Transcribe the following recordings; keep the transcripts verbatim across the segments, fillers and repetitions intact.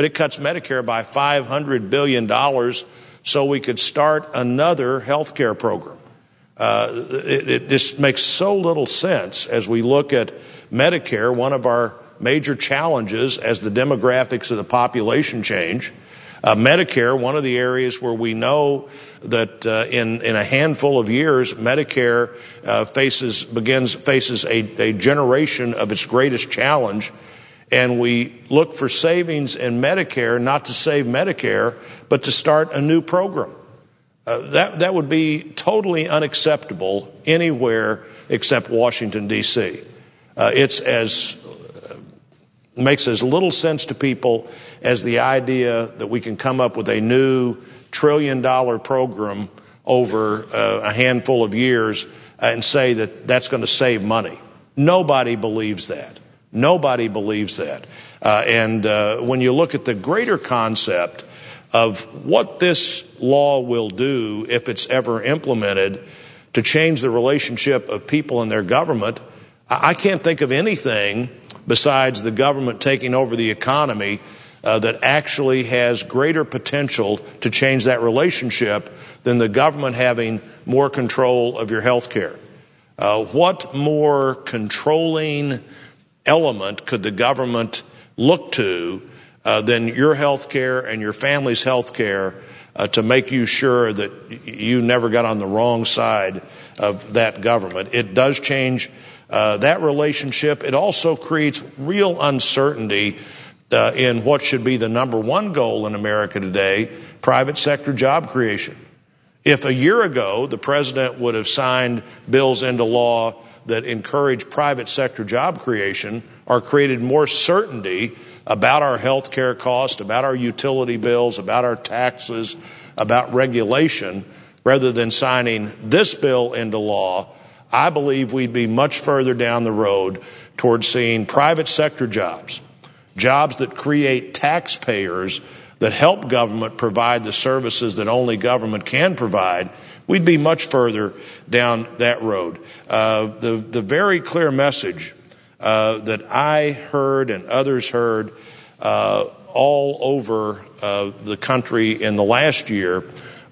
but it cuts Medicare by five hundred billion dollars so we could start another health care program. Uh, it, it just makes so little sense as we look at Medicare, one of our major challenges as the demographics of the population change. Uh, Medicare, one of the areas where we know that uh, in, in a handful of years, Medicare uh, faces, begins, faces a, a generation of its greatest challenge. And we look for savings in Medicare, not to save Medicare, but to start a new program. Uh, that, that would be totally unacceptable anywhere except Washington, D C Uh, it's as, uh, makes as little sense to people as the idea that we can come up with a new trillion dollar program over uh, a handful of years and say that that's going to save money. Nobody believes that. Nobody believes that. Uh, and uh, when you look at the greater concept of what this law will do if it's ever implemented to change the relationship of people and their government, I can't think of anything besides the government taking over the economy uh, that actually has greater potential to change that relationship than the government having more control of your health care. Uh, what more controlling element could the government look to uh, than your health care and your family's health care uh, to make you sure that you never got on the wrong side of that government? It does change uh, that relationship. It also creates real uncertainty uh, in what should be the number one goal in America today, private sector job creation. If a year ago the president would have signed bills into law that encourage private sector job creation or created more certainty about our health care costs, about our utility bills, about our taxes, about regulation, rather than signing this bill into law, I believe we'd be much further down the road towards seeing private sector jobs, jobs that create taxpayers that help government provide the services that only government can provide. We'd be much further down that road. Uh, the, the very clear message uh, that I heard and others heard uh, all over uh, the country in the last year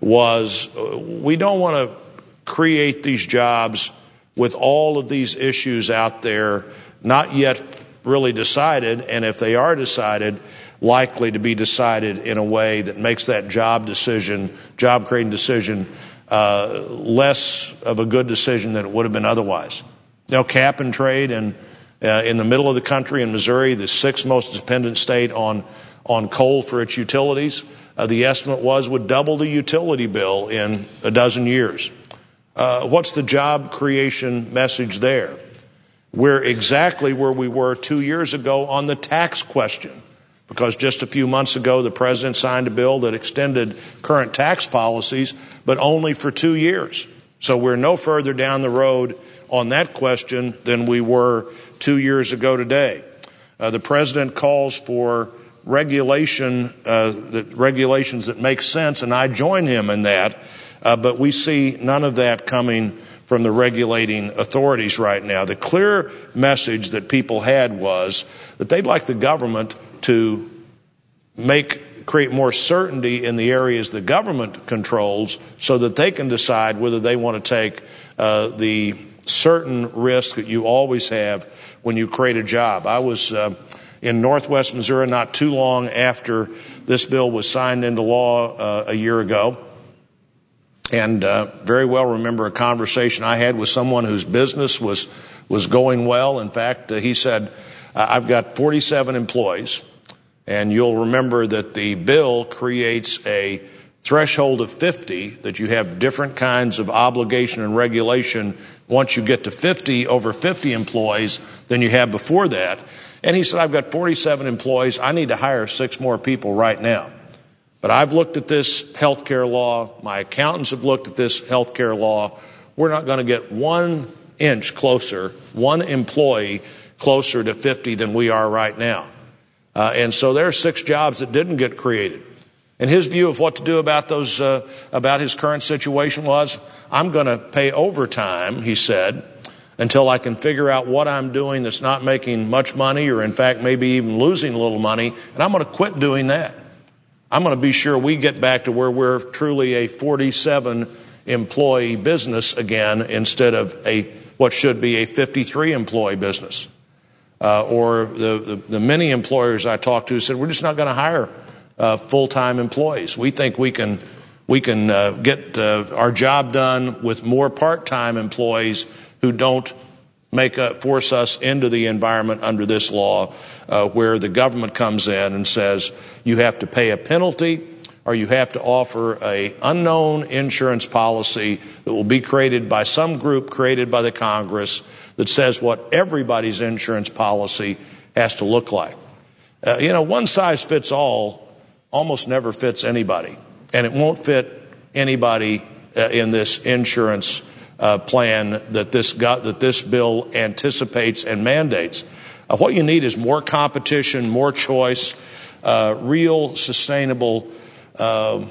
was uh, we don't want to create these jobs with all of these issues out there not yet really decided, and if they are decided, likely to be decided in a way that makes that job decision, job creating decision, uh, less of a good decision than it would have been otherwise. You know, cap and trade in, uh, in the middle of the country in Missouri, the sixth most dependent state on, on coal for its utilities, uh, the estimate was would double the utility bill in a dozen years. Uh, what's the job creation message there? We're exactly where we were two years ago on the tax question, because just a few months ago the president signed a bill that extended current tax policies, but only for two years. So we're no further down the road on that question than we were two years ago today. Uh, the president calls for regulation, uh, that regulations that make sense, and I join him in that, uh, but we see none of that coming from the regulating authorities right now. The clear message that people had was that they'd like the government to make create more certainty in the areas the government controls so that they can decide whether they want to take uh, the certain risk that you always have when you create a job. I was uh, in Northwest Missouri not too long after this bill was signed into law uh, a year ago, and uh, very well remember a conversation I had with someone whose business was was going well. In fact, uh, he said, I've got forty-seven employees, and you'll remember that the bill creates a threshold of fifty, that you have different kinds of obligation and regulation once you get to fifty, over fifty employees than you have before that. And he said, I've got forty-seven employees. I need to hire six more people right now. But I've looked at this health care law. My accountants have looked at this health care law. We're not going to get one inch closer, one employee closer to fifty than we are right now. Uh, and so there are six jobs that didn't get created. And his view of what to do about those, uh, about his current situation was, I'm going to pay overtime, he said, until I can figure out what I'm doing that's not making much money, or in fact maybe even losing a little money, and I'm going to quit doing that. I'm going to be sure we get back to where we're truly a forty-seven employee business again, instead of a what should be a fifty-three employee business. Uh, or the, the, the many employers I talked to said, we're just not going to hire uh, full-time employees. We think we can we can uh, get uh, our job done with more part-time employees who don't make a, force us into the environment under this law, uh, where the government comes in and says you have to pay a penalty, or you have to offer a unknown insurance policy that will be created by some group created by the Congress that says what everybody's insurance policy has to look like. Uh, you know, one size fits all almost never fits anybody, and it won't fit anybody uh, in this insurance uh, plan that this got, that this bill anticipates and mandates. Uh, what you need is more competition, more choice, uh, real sustainable uh,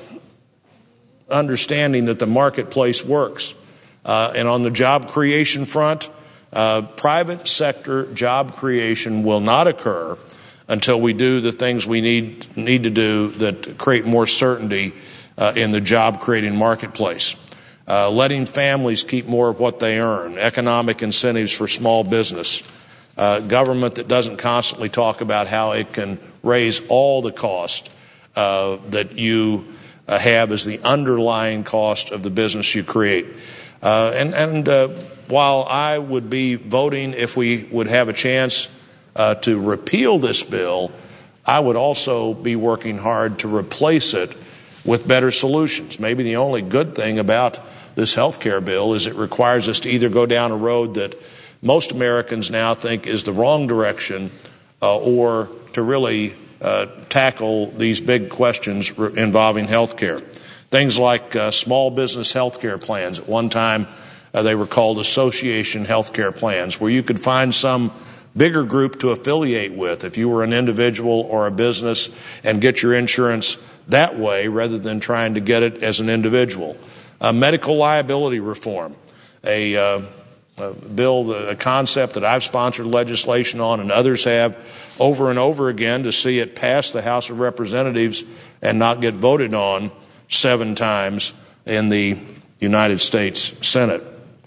understanding that the marketplace works. Uh, and on the job creation front, Uh, private sector job creation will not occur until we do the things we need need to do that create more certainty uh, in the job creating marketplace. Uh, letting families keep more of what they earn, economic incentives for small business, uh, government that doesn't constantly talk about how it can raise all the cost uh, that you uh, have as the underlying cost of the business you create. Uh, and and uh, While I would be voting if we would have a chance uh, to repeal this bill, I would also be working hard to replace it with better solutions. Maybe the only good thing about this health care bill is it requires us to either go down a road that most Americans now think is the wrong direction, uh, or to really uh, tackle these big questions involving health care. Things like uh, small business health care plans. At one time, Uh, they were called association health care plans, where you could find some bigger group to affiliate with if you were an individual or a business, and get your insurance that way rather than trying to get it as an individual. Uh, medical liability reform, a, uh, a bill, a concept that I've sponsored legislation on and others have over and over again to see it pass the House of Representatives and not get voted on seven times in the United States Senate.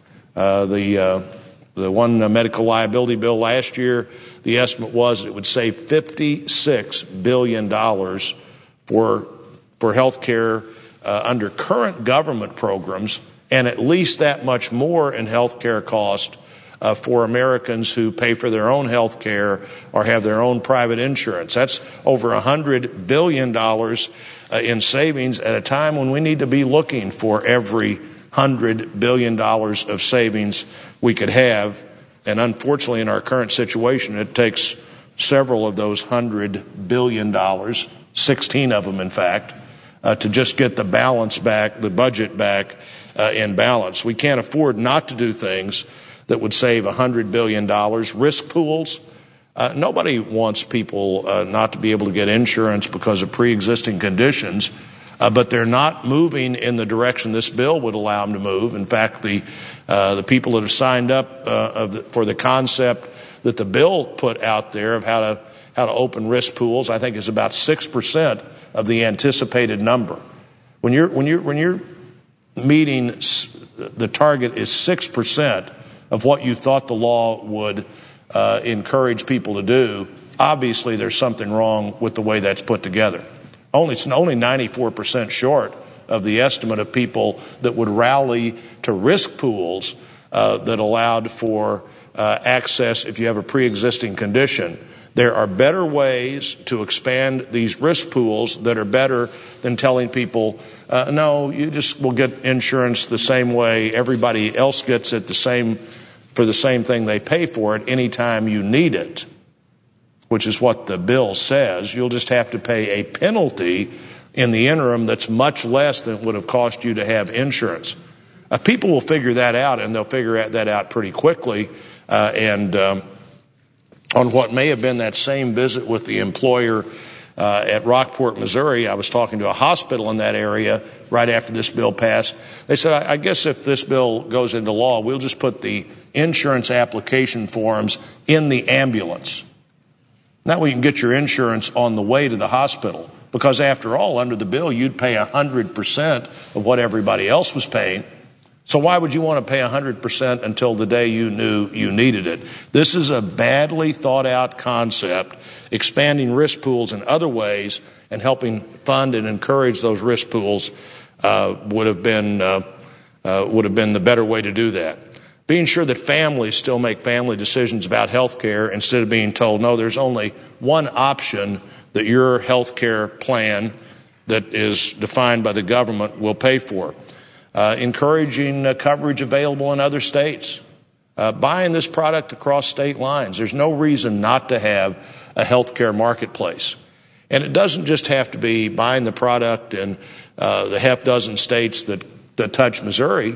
Uh, the uh, the one uh, medical liability bill last year, the estimate was that it would save fifty-six billion dollars for for health care uh, under current government programs, and at least that much more in health care cost uh, for Americans who pay for their own health care or have their own private insurance. That's over one hundred billion dollars uh, in savings at a time when we need to be looking for every one hundred billion dollars of savings we could have. And unfortunately, in our current situation, it takes several of those one hundred billion dollars, sixteen of them in fact, uh, to just get the balance back, the budget back uh, in balance. We can't afford not to do things that would save one hundred billion dollars. Risk pools. Uh, nobody wants people uh, not to be able to get insurance because of pre-existing conditions. Uh, but they're not moving in the direction this bill would allow them to move. In fact, the uh, the people that have signed up uh, of the, for the concept that the bill put out there of how to how to open risk pools, I think, is about six percent of the anticipated number. When you're when you're when you're meeting the target is six percent of what you thought the law would uh, encourage people to do, obviously there's something wrong with the way that's put together. Only, it's only ninety-four percent short of the estimate of people that would rally to risk pools uh, that allowed for uh, access if you have a pre-existing condition. There are better ways to expand these risk pools that are better than telling people, uh, no, you just will get insurance the same way everybody else gets it, the same for the same thing they pay for it anytime you need it, which is what the bill says. You'll just have to pay a penalty in the interim that's much less than it would have cost you to have insurance. Uh, people will figure that out, and they'll figure that out pretty quickly. Uh, and um, on what may have been that same visit with the employer uh, at Rockport, Missouri. I was talking to a hospital in that area right after this bill passed. They said, I, I guess if this bill goes into law, we'll just put the insurance application forms in the ambulance. That way you can get your insurance on the way to the hospital. Because after all, under the bill, you'd pay one hundred percent of what everybody else was paying. So why would you want to pay one hundred percent until the day you knew you needed it? This is a badly thought out concept, expanding risk pools in other ways and helping fund and encourage those risk pools uh, would have been uh, uh, would have been the better way to do that. Being sure that families still make family decisions about health care instead of being told, no, there's only one option that your health care plan that is defined by the government will pay for. Uh, encouraging uh, coverage available in other states. Uh, buying this product across state lines. There's no reason not to have a health care marketplace. And it doesn't just have to be buying the product in uh, the half dozen states that, that touch Missouri,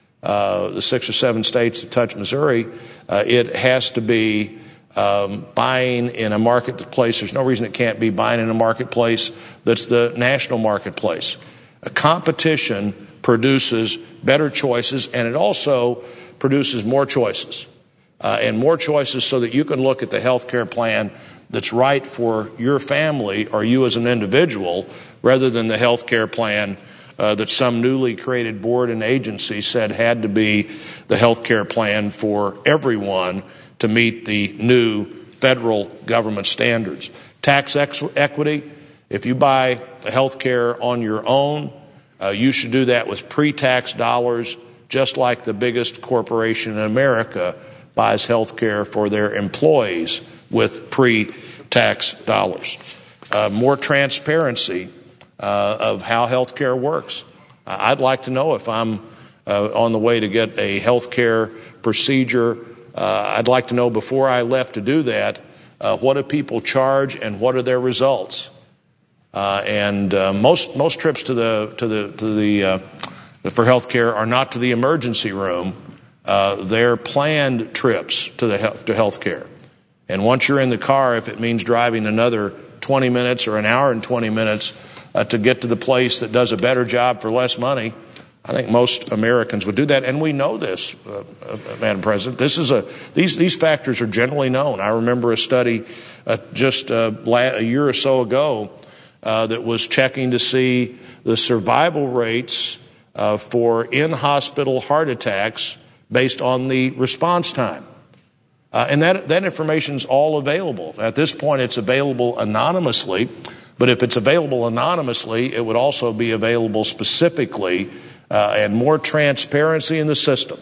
uh, the six or seven states that touch Missouri. Uh, it has to be Um, buying in a marketplace. There's no reason it can't be buying in a marketplace that's the national marketplace. A competition produces better choices, and it also produces more choices. Uh, and more choices so that you can look at the health care plan that's right for your family or you as an individual, rather than the health care plan uh, that some newly created board and agency said had to be the health care plan for everyone to meet the new federal government standards. Tax ex- equity, if you buy health care on your own, uh, you should do that with pre-tax dollars, just like the biggest corporation in America buys health care for their employees with pre-tax dollars. Uh, more transparency uh, of how health care works. I'd like to know if I'm uh, on the way to get a health care procedure. Uh, I'd like to know before I left to do that, uh, what do people charge and what are their results? Uh, and uh, most most trips to the to the to the uh, for health care are not to the emergency room. Uh, they're planned trips to the health, to health care. And once you're in the car, if it means driving another twenty minutes or an hour and twenty minutes uh, to get to the place that does a better job for less money, I think most Americans would do that, and we know this, uh, uh, Madam President. This is a these these factors are generally known. I remember a study uh, just uh, la- a year or so ago uh, that was checking to see the survival rates uh, for in-hospital heart attacks based on the response time, uh, and that that information is all available at this point. It's available anonymously, but if it's available anonymously, it would also be available specifically. Uh, and more transparency in the system.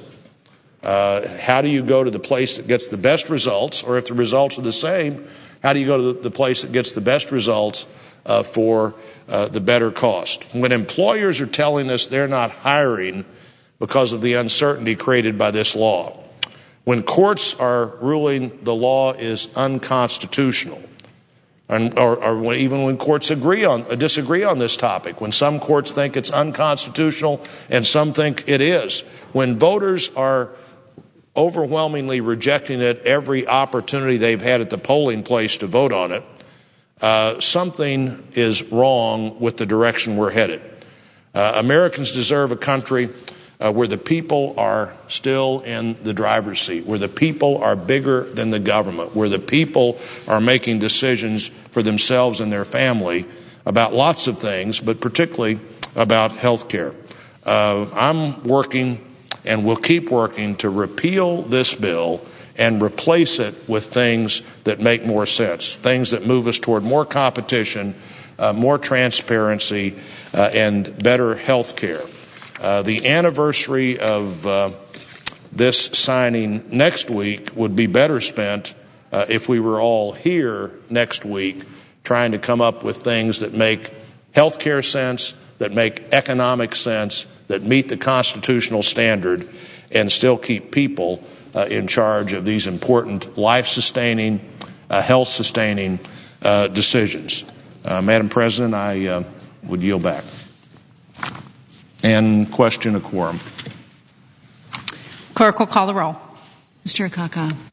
Uh, how do you go to the place that gets the best results, or if the results are the same, how do you go to the place that gets the best results uh, for uh, the better cost? When employers are telling us they're not hiring because of the uncertainty created by this law, when courts are ruling the law is unconstitutional, And, or, or even when courts agree on, disagree on this topic, when some courts think it's unconstitutional and some think it is, when voters are overwhelmingly rejecting it every opportunity they've had at the polling place to vote on it, uh, something is wrong with the direction we're headed. Uh, Americans deserve a country Uh, where the people are still in the driver's seat, where the people are bigger than the government, where the people are making decisions for themselves and their family about lots of things, but particularly about health care. Uh, I'm working and will keep working to repeal this bill and replace it with things that make more sense, things that move us toward more competition, uh, more transparency, uh, and better health care. Uh, the anniversary of uh, this signing next week would be better spent uh, if we were all here next week trying to come up with things that make health care sense, that make economic sense, that meet the constitutional standard, and still keep people uh, in charge of these important life-sustaining, uh, health-sustaining uh, decisions. Uh, Madam President, I uh, would yield back. And question a quorum. Clerk will call the roll. Mister Akaka.